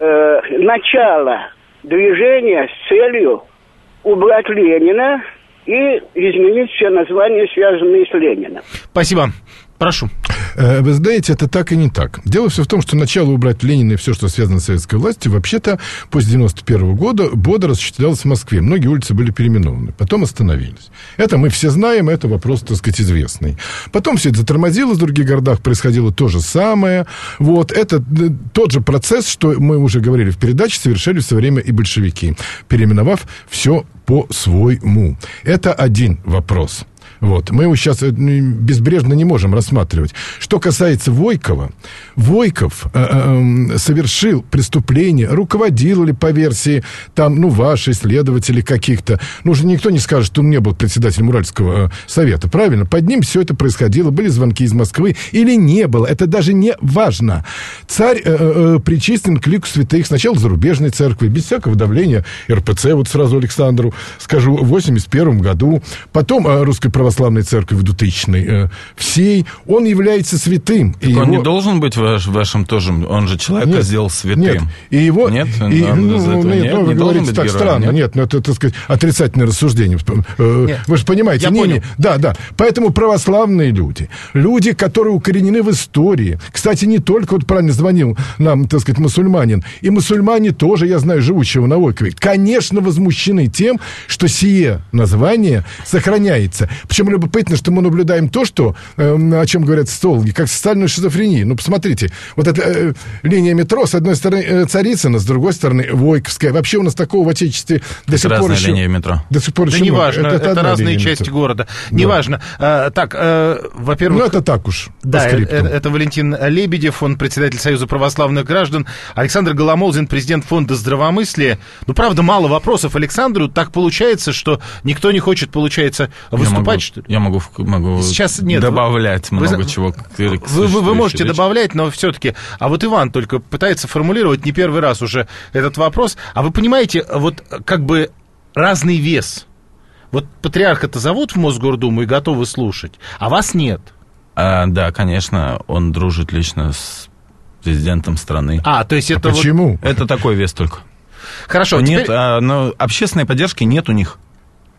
начало движения с целью убрать Ленина и изменить все названия, связанные с Лениным. Спасибо. Прошу. Вы знаете, это так и не так. Дело все в том, что начало убрать Ленина и все, что связано с советской властью, вообще-то после девяносто первого года бодро осуществлялось в Москве. Многие улицы были переименованы, потом остановились. Это мы все знаем, это вопрос, так сказать, известный. Потом все это затормозилось, в других городах происходило то же самое. Вот, это тот же процесс, что мы уже говорили в передаче, совершали в свое время и большевики, переименовав все по-своему. Это один вопрос. Вот. Мы его сейчас безбрежно не можем рассматривать. Что касается Войкова, Войков э, э, совершил преступление, руководил ли по версии там, ну, ваши исследователи каких-то. Ну, уже никто не скажет, что он не был председателем Уральского э, совета. Правильно? Под ним все это происходило. Были звонки из Москвы или не было. Это даже не важно. Царь э, э, причислен к лику святых. Сначала зарубежной церкви, без всякого давления эр пэ цэ, вот сразу Александру скажу, в восемьдесят первом году. Потом э, Русской православной церкви в двухтысячной э, всей. Он является святым. Так и он его... не должен быть ваш, вашим тоже, он же человека нет, сделал святым. Нет, и его... Нет, и, он ну, из этого нет, нет, ну, вы не говорите быть так героем, странно. нет? Нет, ну это, так сказать, отрицательное рассуждение. Нет, вы же понимаете. Я не, понял. не, да, да. Поэтому православные люди, люди, которые укоренены в истории. Кстати, не только, вот правильно звонил нам, так сказать, мусульманин. И мусульмане тоже, я знаю, живущего на Войкове, конечно, возмущены тем, что сие название сохраняется. Причем любопытно, что мы наблюдаем то, что, э, о чем говорят социологи, как социальную шизофрению. Ну, посмотрите, вот эта э, линия метро, с одной стороны э, Царицына, с другой стороны Войковская. Вообще у нас такого в Отечестве до Это сих пор разная еще... линия метро. До сих пор Да еще много. неважно, это, одна разные линия части метро. города. Да. Неважно. А, так, а, во-первых... Ну, это так уж, Да, по скрипту. это, это Валентин Лебедев, он председатель Союза православных граждан. Александр Голомолдзин, президент фонда здравомыслия. Ну, правда, мало вопросов Александру. Так получается, что никто не хочет, получается, выступать, я могу, что ли? Я могу, могу Сейчас нет, добавлять вы, много вы, чего. К, вы, к вы, вы можете речи. добавлять, но все-таки... А вот Иван только пытается формулировать не первый раз уже этот вопрос. А вы понимаете, вот как бы разный вес. Вот патриарха-то зовут в Мосгордуму и готовы слушать, а вас нет. А, да, конечно, он дружит лично с президентом страны. А, то есть это А вот... почему? Это такой вес только. Хорошо, Нет, теперь... а, но общественной поддержки нет у них.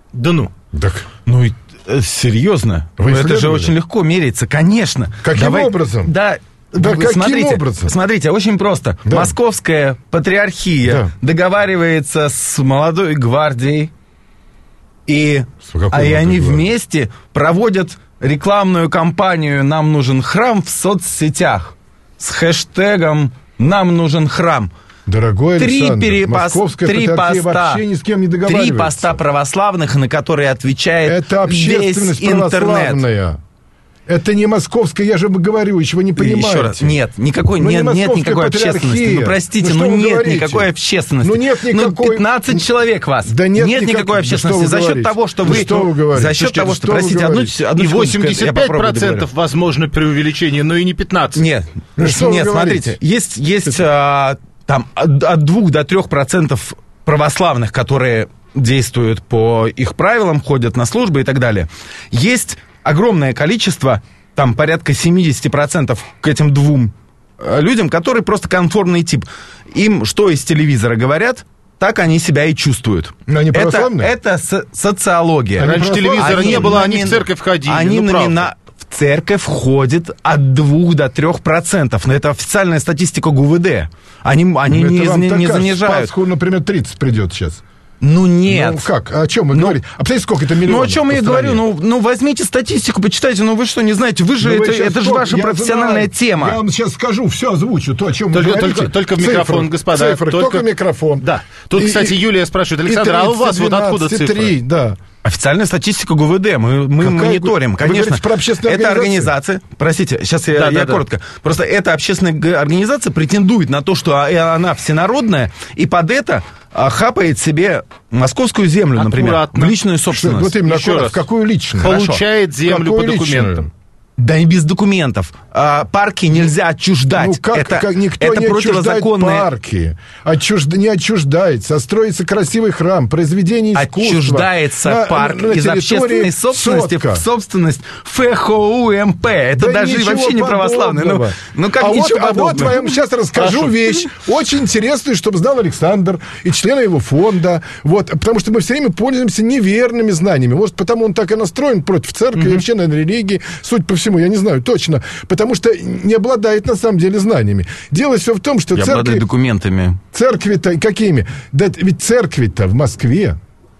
Да ну. Так. Ну, э, серьезно? Вы Ну, это же исследовали? очень легко меряется, конечно. Каким Давай- образом? Да. Да вы каким смотрите, образом? Смотрите, очень просто. Да. Московская патриархия Да. договаривается с молодой гвардией, и, С какой а и молодой они гвардией? вместе проводят рекламную кампанию «Нам нужен храм» в соцсетях с хэштегом «Нам нужен храм». Дорогой Три, Александр, перепос- Московская три патриархия поста, вообще ни с кем не три договаривается. поста православных, на которые отвечает Это общественность весь интернет. православная. Это не московская, я же говорю, еще вы не понимаете. Еще раз, нет, никакой, Ну, не нет, нет московская никакой общественности. патриархия. Ну, простите, Ну, ну, что вы нет говорите? никакой общественности. Ну, нет никакой- пятнадцать человек вас. Да нет нет никак- никакой да общественности. что вы За счет говорите? того, что Да вы... что вы говорите? За счет Слушайте, того, да что, что вы простите, одну, говорите? одну Не секундочку, я восемьдесят пять попробую договорю. процентов возможно преувеличение, но и не пятнадцать. Нет, Ну, что вы нет, говорите? смотрите, есть, есть а, там от, от двух до трех процентов православных, которые действуют по их правилам, ходят на службы и так далее. Есть огромное количество, там порядка семьдесят процентов к этим двум э, людям, которые просто конформный тип. Им что из телевизора говорят, так они себя и чувствуют. Но они это, православные? это со- социология. Они Раньше православные? телевизора Они не было, они номин- в церковь ходили. Они ну, правда. номина... В церковь входит от двух до трех процентов. Но это официальная статистика ГУВД. Они, они Это не, вам не- так не кажется, занижают. Пасху, например, тридцать придет сейчас. Ну нет. Ну как? О чем вы Ну, говорите? А представляете, сколько это миллионов? Ну, о чем по я и стране? говорю, ну, ну, возьмите статистику, почитайте, ну, вы что, не знаете, вы же, Ну, вы это, сейчас это же сколько? ваша Я профессиональная знаю. тема. Я вам сейчас скажу, все озвучу, то, о чем Только- вы говорите. только- только в Цифры, микрофон, господа, Цифры, только- только в микрофон. Да. Тут, И- кстати, и- Юлия спрашивает: и Александр, а у вас тридцать, вот откуда двенадцать, цифры? три, да. Официальная статистика ГУВД, мы, мы Какая мониторим, вы- вы конечно. говорите про общественные Это организации? организация, простите, сейчас я, Да, я да, да. коротко. Просто эта общественная г- организация претендует на то, что а- она всенародная, и под это а, хапает себе московскую землю, например, Аккуратно. в личную Что, собственность. вот именно, Еще аккурат, раз. в какую личную? Хорошо. Получает землю Какую по личную? документам. Да и без документов. А, парки нельзя отчуждать. Ну как, это, как никто это не отчуждает противозаконное. парки, Отчужд... не отчуждается, а строится красивый храм, произведение искусства. Отчуждается На- парк на из территории общественной собственности Сотка. в собственность ФХУМП. Это Да даже ничего вообще не православный. Ну, подобного. ну как а ничего вот, а вот подобного? я вам сейчас расскажу Хорошо. вещь, очень интересную, чтобы знал Александр и члены его фонда. Вот, потому что мы все время пользуемся неверными знаниями. Может, потому он так и настроен против церкви и вообще, наверное, религии. Суть по всему, я не знаю точно. Потому что не обладает на самом деле знаниями. Дело все в том, что Я церкви... обладаю документами. Церкви-то какими? Да ведь церкви-то в Москве,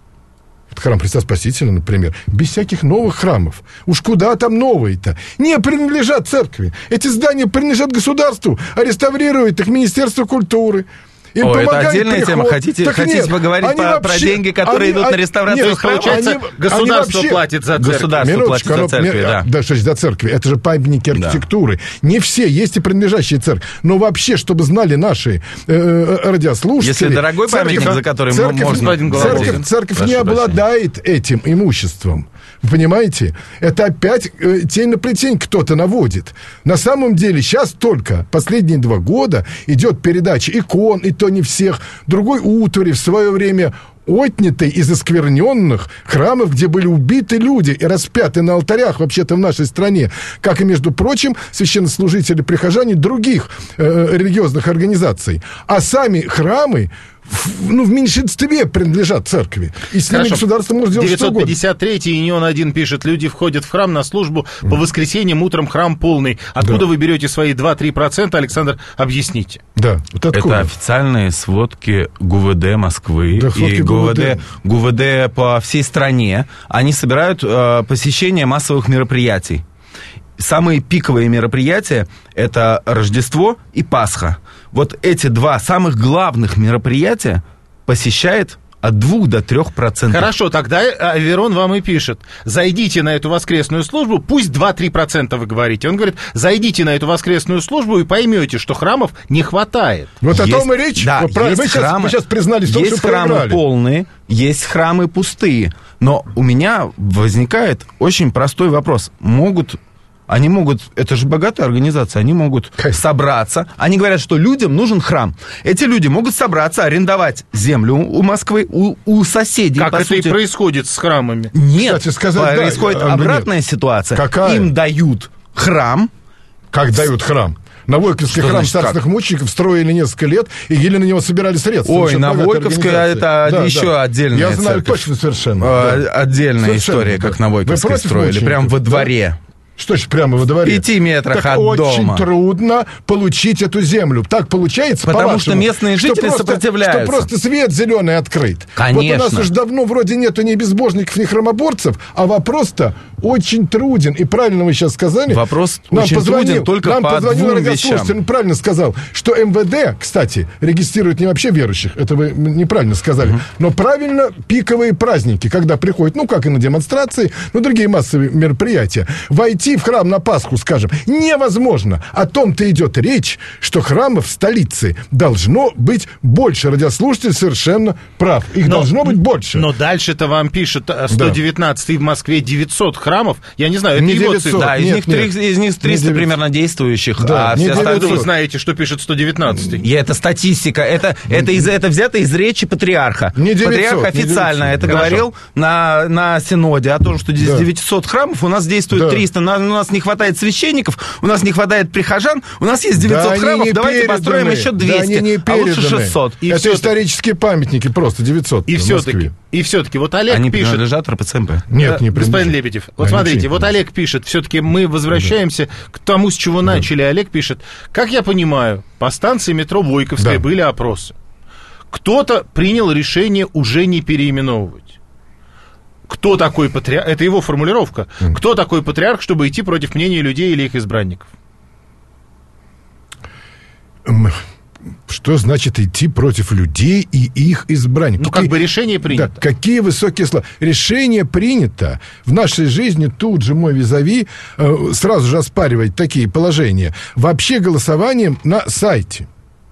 вот храм Христа Спасителя, например, без всяких новых храмов. Уж куда там новые-то? Не принадлежат церкви. Эти здания принадлежат государству, а реставрирует их Министерство культуры. Им О, это помогает отдельная приход. тема. Хотите- Так хотите нет, поговорить они по- про деньги, которые идут на реставрацию нет, храма? Получается, они- государство они вообще- платит за церковь. Государство Минуточку, платит за оно- церкви, ми- да. Да, что ж за церкви? Это же памятники Да. архитектуры. Не все, есть и принадлежащие церкви. Но вообще, чтобы знали наши э, э, радиослушатели... Если дорогой памятник, за который церковь, можно господин церковь, Голованов. церковь Прошу не прощения. обладает этим имуществом. Вы понимаете? Это опять э, тень на плетень кто-то наводит. На самом деле сейчас только последние два года идет передача икон, и то не всех, другой утвари в свое время отнятой из оскверненных храмов, где были убиты люди и распяты на алтарях вообще-то в нашей стране, как и, между прочим, священнослужители, прихожане других э, религиозных организаций. А сами храмы в, ну, в меньшинстве принадлежат церкви. И с ними Хорошо. государство может делать что девятьсот угодно. пятьдесят третий Юнион один пишет: люди входят в храм на службу по воскресеньям, утром храм полный. Откуда Да. вы берете свои два-три процента, Александр, объясните. Да, вот откуда? Это официальные сводки ГУВД Москвы Да, сводки и ГУВД, ГУВД. ГУВД по всей стране. Они собирают э, посещение массовых мероприятий. Самые пиковые мероприятия – это Рождество и Пасха. Вот эти два самых главных мероприятия посещает от двух до трех процентов. Хорошо, тогда э, Верон вам и пишет: зайдите на эту воскресную службу, пусть два-три процента вы говорите. Он говорит: зайдите на эту воскресную службу и поймете, что храмов не хватает. Вот о Есть- том и речь. Да, Вот правильно. есть вы, сейчас, храмы, вы сейчас признались в том, есть что храмы проиграли. полные, есть храмы пустые. Но у меня возникает очень простой вопрос. Могут... Они могут, это же богатая организация, они могут Конечно. собраться. Они говорят, что людям нужен храм. Эти люди могут собраться, арендовать землю у Москвы, у, у соседей, Как по это сути. и происходит с храмами. Нет, Кстати, сказать, да, происходит а, обратная нет. ситуация. Какая? Им дают храм, Как дают храм. На Войковский храм значит, царственных как? мучеников строили несколько лет, и еле на него собирали средства. Ой, Очень на богатая Войковской организация. это Да, еще да. отдельная Я знаю церковь. точно совершенно. А, да. Отдельная Совершенно, история, да. как на Вы Войковской против строили. мучеников, Прям во да? дворе. Что ж, прямо во дворе? В пяти метрах так от очень дома. трудно получить эту землю. Так получается, Потому по-вашему, что местные жители что просто, сопротивляются. Что просто свет зеленый открыт. Конечно. Вот у нас уж давно вроде нету ни безбожников, ни храмоборцев, а вопрос-то очень труден. И правильно вы сейчас сказали. Вопрос очень труден только нам по позвонил двум радиослушатель, вещам. он правильно сказал, что эм вэ дэ, кстати, регистрирует не вообще верующих, это вы неправильно сказали, uh-huh. но правильно пиковые праздники, когда приходят, ну, как и на демонстрации, ну, другие массовые мероприятия. Войти в храм на Пасху, скажем, невозможно. О том-то идет речь, что храмов в столице должно быть больше. Радиослушатель совершенно прав. Их но, должно быть больше. Но дальше-то вам пишет сто девятнадцать, да. И в Москве девятьсот храмов. Я не знаю, это не его девятьсот, цифра. Да, из, нет, них, нет, из них триста примерно действующих, да, а все Откуда остальные... вы знаете, что пишет сто девятнадцать? И это статистика, это, это, из, это взято из речи патриарха. Не девятьсот, Патриарх официально не это Хорошо. говорил на, на синоде о том, что здесь да. девятьсот храмов, у нас действует да. триста, у нас, у нас не хватает священников, у нас не хватает прихожан, у нас есть девятьсот да, храмов, давайте переданы. построим еще двести, да, они не а лучше переданы. шестьсот. И это все-таки... исторические памятники, просто девятьсот И в все-таки, Москве. и все-таки, вот Олег Они пишет... принадлежат эр пэ цэ эм пэ. Нет, не Господин принадлежат. Лебедев, вот Они смотрите, ничего не вот Олег пишет, все-таки мы возвращаемся да. к тому, с чего да. начали. Олег пишет, как я понимаю, по станции метро Войковская да. были опросы. Кто-то принял решение уже не переименовывать. Кто такой патриарх? Это его формулировка. Mm. Кто такой патриарх, чтобы идти против мнения людей или их избранников? Что значит идти против людей и их избранников? Ну, какие, как бы решение принято. Да, какие высокие слова. Решение принято. В нашей жизни тут же мой визави э, сразу же оспаривает такие положения. Вообще голосованием на сайте.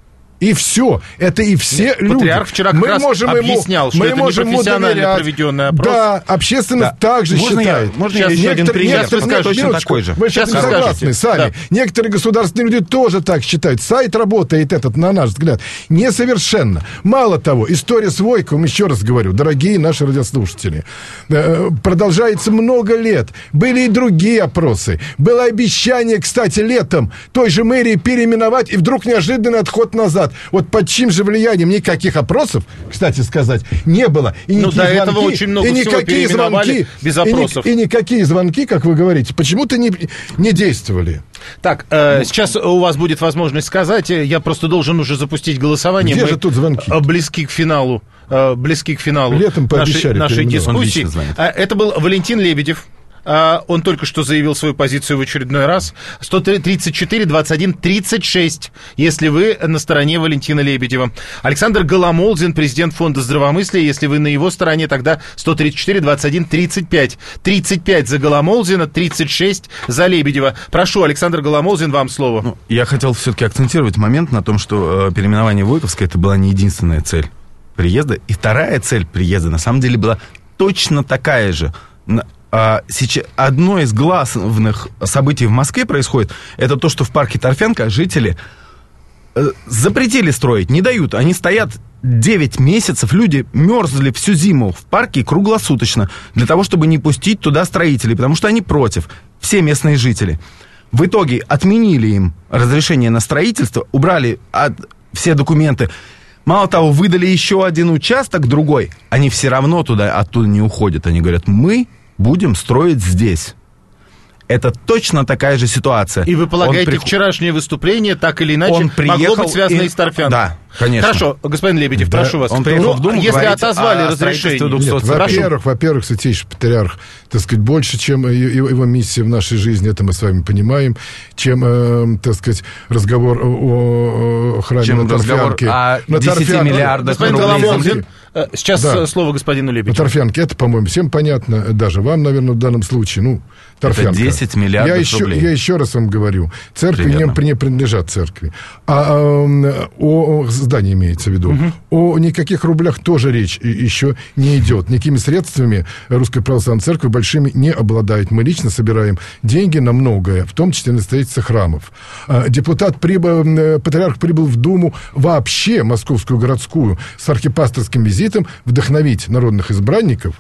И все. Это и все Нет, люди. Патриарх вчера как мы раз можем объяснял, ему, что мы это можем непрофессионально проведенный опрос. Да, общественность Да. также Можно считает. я- можно я еще один пример некоторые- скажу, точно минуточку. такой же? Вы сейчас Сейчас не вы согласны скажете. сами. Да. Некоторые государственные люди тоже так считают. Сайт работает этот, на наш взгляд, несовершенно. Мало того, история с Войковым, еще раз говорю, дорогие наши радиослушатели, э, продолжается много лет. Были и другие опросы. Было обещание, кстати, летом той же мэрии переименовать, и вдруг неожиданный отход назад. Вот под чьим же влиянием никаких опросов, кстати сказать, не было. И Ну, никакие до этого звонки, очень много и всего никакие переименовали звонки, без и ни- опросов. И, никакие звонки, как вы говорите, почему-то не, не действовали. Так, э, сейчас у вас будет возможность сказать. Я просто должен уже запустить голосование. Где Мы же тут звонки? э, близки к финалу. э, Близки к финалу Летом нашей, пообещали нашей переименовать. Он дискуссии. лично звонит. А, Это был Валентин Лебедев. А, Он только что заявил свою позицию в очередной раз. сто тридцать четыре двадцать один тридцать шесть, если вы на стороне Валентина Лебедева. Александр Голомолдин, президент фонда здравомыслия. Если вы на его стороне, тогда сто тридцать четыре двадцать один тридцать пять. тридцать пять за Голомолдина, тридцать шесть за Лебедева. Прошу, Александр Голомолдин, вам слово. Ну, я хотел все-таки акцентировать момент на том, что э, переименование Войковской это была не единственная цель приезда. И вторая цель приезда на самом деле была точно такая же. А, сейчас, одно из главных событий в Москве происходит, это то, что в парке Торфянка жители э, запретили строить, не дают. Они стоят девять месяцев, люди мерзли всю зиму в парке круглосуточно для того, чтобы не пустить туда строителей, потому что они против, все местные жители. В итоге отменили им разрешение на строительство, убрали от, все документы. Мало того, выдали еще один участок, другой. Они все равно туда, оттуда не уходят. Они говорят, мы будем строить здесь. Это точно такая же ситуация. И вы полагаете, прих... вчерашнее выступление так или иначе Он приехал могло быть связано и... и с Торфянкой? Да, конечно. Хорошо, господин Лебедев, Да, прошу вас. он приехал в Думу если говорить отозвали о разрешение. строительстве Нет, двухсот во-первых, во-первых, святейший патриарх, так сказать, больше, чем его, его миссия в нашей жизни, это мы с вами понимаем, чем, э, так сказать, разговор о, о храме чем на Торфянке. разговор о на десяти Торфянке. миллиардах Господин рублей Голомолдин, земли. сейчас Да. слово господину На Лебедеву. Торфянке, это, по-моему, всем понятно, даже вам, наверное, в данном случае, ну, Торфянка. Это десять миллиардов я еще, рублей. Я еще раз вам говорю, церкви не, Примерно. не принадлежат церкви. А, а о, о здании имеется в виду. Угу. О никаких рублях тоже речь еще не идет. Никакими средствами Русская Православная Церковь большими не обладает. Мы лично собираем деньги на многое, в том числе на строительство храмов. А, депутат прибыл, патриарх прибыл в Думу вообще, Московскую городскую, с архипасторским визитом, вдохновить народных избранников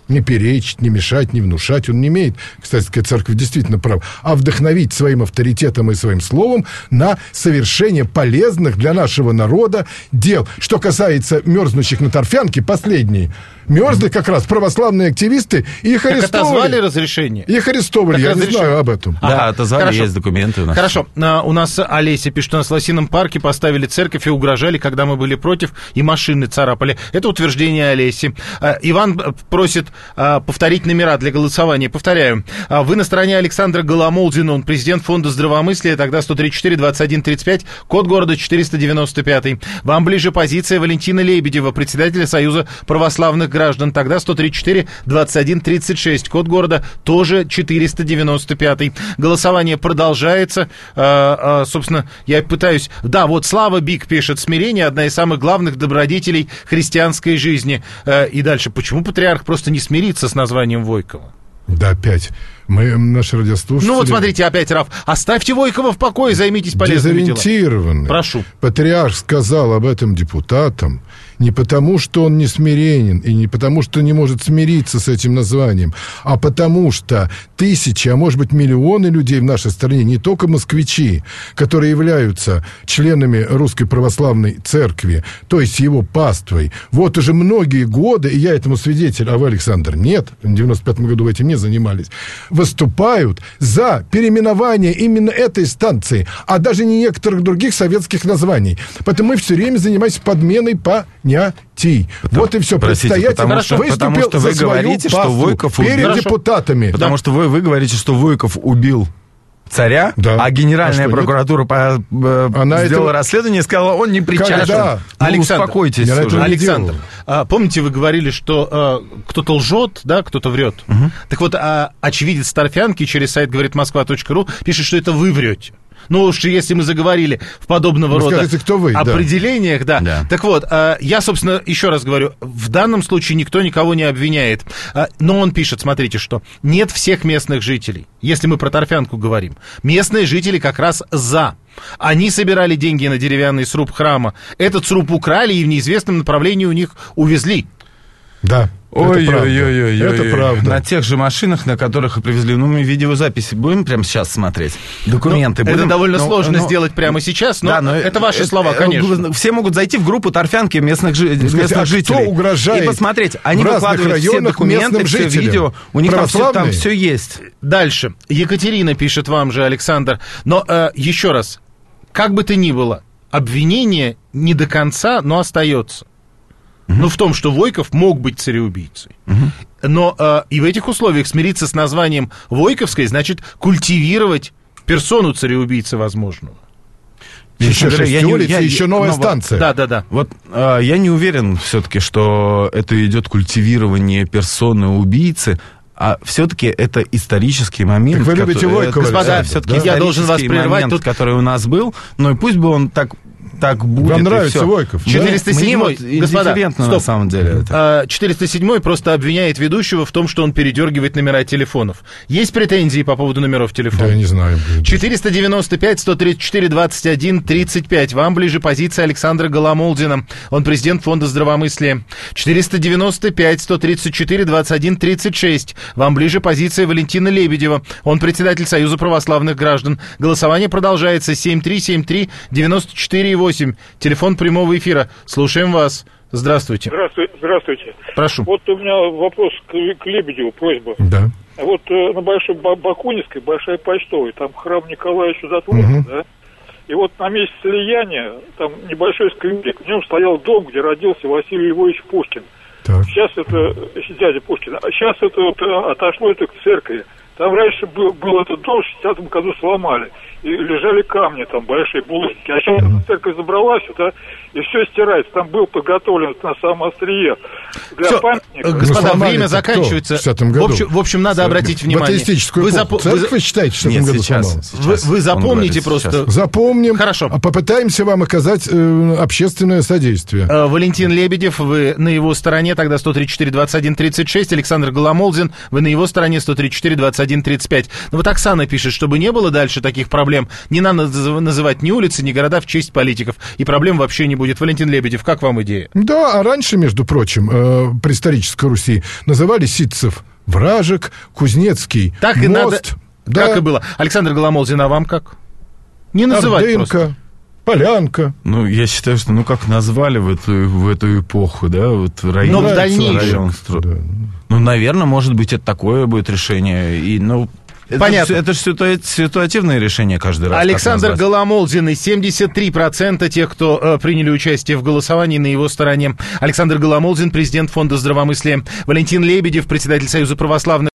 Не перечить, не мешать, не внушать. Он не имеет, кстати сказать, церковь действительно прав, а вдохновить своим авторитетом и своим словом на совершение полезных для нашего народа дел. Что касается мерзнущих на торфянке, последние. Мерзли как раз православные активисты, и их так арестовали. отозвали разрешение? Их арестовали, Так я разреш... не знаю об этом. Да, Ага, отозвали, хорошо. есть документы у нас. Хорошо, а, у нас Олеся пишет, у нас в Лосином парке поставили церковь и угрожали, когда мы были против, и машины царапали. Это утверждение Олеси. А, Иван просит а, повторить номера для голосования. Повторяю. А, вы на стороне Александра Голомолдина, он президент фонда здравомыслия, тогда сто тридцать четыре двадцать один тридцать пять, код города четыреста девяносто пять. Вам ближе позиция Валентина Лебедева, председателя Союза православных граждан, тогда сто тридцать четыре двадцать один тридцать шесть, код города тоже четыреста девяносто пять. Голосование продолжается. А, а, собственно, я пытаюсь... Да, вот Слава Бик пишет, смирение одна из самых главных добродетелей христианской жизни. А, и дальше, почему патриарх просто не смирится с названием Войкова? Да, опять. Мы, наши радиослушатели... Ну вот смотрите, опять Раф. Оставьте Войкова в покое, займитесь полезными делами. Дезориентированы. Прошу. Патриарх сказал об этом депутатам не потому, что он не смиренен, и не потому, что не может смириться с этим названием, а потому что тысячи, а может быть миллионы людей в нашей стране, не только москвичи, которые являются членами Русской Православной Церкви, то есть его паствой, вот уже многие годы, и я этому свидетель, а вы, Александр, нет, в девяносто пятом году этим не занимались, выступают за переименование именно этой станции, а даже не некоторых других советских названий. Поэтому мы все время занимаемся подменой понятий. Потому, Вот и все. простите, Предстоятель потому что, выступил потому что вы за свою говорите, паству что Войков перед убил... депутатами. Потому Да. что вы, вы говорите, что Войков убил царя, Да. а Генеральная А что, прокуратура по, э, Она сделала это- расследование и сказала, он не причастен. Когда? Ну, Александр, успокойтесь я на уже. это не Александр, делал. а, помните, вы говорили, что а, кто-то лжет, да, кто-то врет. Так вот, а, очевидец торфянки через сайт говорит москва точка ру пишет, что это вы врете. Ну уж если мы заговорили в подобного Вы рода скажите, кто вы, да. определениях, да. Да. Так вот, а, я, собственно, еще раз говорю, в данном случае никто никого не обвиняет. А, но он пишет, смотрите, что нет всех местных жителей, если мы про торфянку говорим. Местные жители как раз за. Они собирали деньги на деревянный сруб храма. Этот сруб украли и в неизвестном направлении у них увезли. Да. Ой-ой-ой-ой-ой. Это правда. На тех же машинах, на которых и привезли. Ну, мы видеозаписи будем прямо сейчас смотреть. Документы Ну, будем. это довольно Ну, сложно ну, сделать прямо сейчас, но да, но это ваши это- слова, э, конечно. Все могут зайти в группу торфянки местных, жи- скажите, местных а кто жителей. угрожает и посмотреть. Они в разных выкладывают все районах документы, местным все жителям? видео. У них там все, там Православные? все есть. Дальше. Екатерина пишет вам же, Александр. Но э, еще раз, как бы то ни было, обвинение не до конца, но остается. Ну, в том, что Войков мог быть цареубийцей. Но э, и в этих условиях смириться с названием Войковской значит культивировать персону цареубийцы возможного. Еще говоря, я не- шесть улиц, я- и еще я- новая но вот- станция. Да, да, да. Вот э, я не уверен все-таки, что это идет культивирование персоны убийцы, а все-таки это исторический момент. Так вы любите который- Войкова, Господа, Александр, всё-таки я должен вас исторический прервать, момент, тут- который у нас был, но и пусть бы он так, так будет. Вам и нравится всё. Войков? Мне- четыреста седьмой, Мне вот господа, индифферентно на стоп. самом деле это. А, четыреста седьмой просто обвиняет ведущего в том, что он передергивает номера телефонов. Есть претензии по поводу номеров Да, телефона? я не знаю. четыреста девяносто пять сто тридцать четыре двадцать один тридцать пять. Вам ближе позиция Александра Голомолдина. Он президент фонда здравомыслия. четыреста девяносто пять сто тридцать четыре двадцать один тридцать шесть. Вам ближе позиция Валентина Лебедева. Он председатель Союза православных граждан. Голосование продолжается. семь три семь три девяносто четыре восемь. Телефон прямого эфира. Слушаем вас. Здравствуйте. Здравствуйте. Здравствуйте. Прошу. Вот у меня вопрос к, к Лебедеву, просьба. Да. Вот э, на Большой Ба- Бакунинской, Большая Почтовая, там храм Николая Чудотворца, Мгм. да? И вот на месте слияния, там небольшой скверик, в нем стоял дом, где родился Василий Львович Пушкин. Так. Сейчас это, дядя Пушкин, а сейчас это вот э, отошло это к церкви. Там раньше был, был этот дом, в шестидесятом году сломали. И лежали камни там, большие булыжники. А сейчас Мгм. церковь забралась, да, и все стирается. Там был подготовлен на самом острие для Всё, памятника. э, господа, сломали-то время кто заканчивается. в шестидесятом В году? общем, в общем, надо обратить В внимание. атеистическую Вы эпоху. запо- Церковь, вы- вы считаете, в шестидесятом Нет, году сейчас. сломалась? Вы, Сейчас вы он запомните говорит, просто. сейчас. Запомним. Хорошо. А попытаемся вам оказать э, общественное содействие. Э, Валентин Лебедев, вы на его стороне, тогда сто тридцать четыре двадцать один тридцать шесть. Александр Голомолдин, вы на его стороне, сто тридцать четыре двадцать один один тридцать пять. Но вот Оксана пишет, чтобы не было дальше таких проблем, не надо называть ни улицы, ни города в честь политиков, и проблем вообще не будет. Валентин Лебедев, как вам идея? Да, а раньше, между прочим, э, при исторической Руси называли ситцев Вражек, Кузнецкий так мост. И надо... Да. Так и было. Александр Голомолзин, а вам как? Не называть Ордынка, просто. Полянка. Ну, я считаю, что, ну, как назвали в эту, в эту эпоху, да, вот район. Но в дальнейшем. Район, Да. Ну, наверное, может быть, это такое будет решение. И, ну, понятно. Это же ситуа- ситуативное решение каждый раз. Александр Голомолзин и семьдесят три процента тех, кто э, приняли участие в голосовании, на его стороне. Александр Голомолзин, президент Фонда здравомыслия. Валентин Лебедев, председатель Союза православных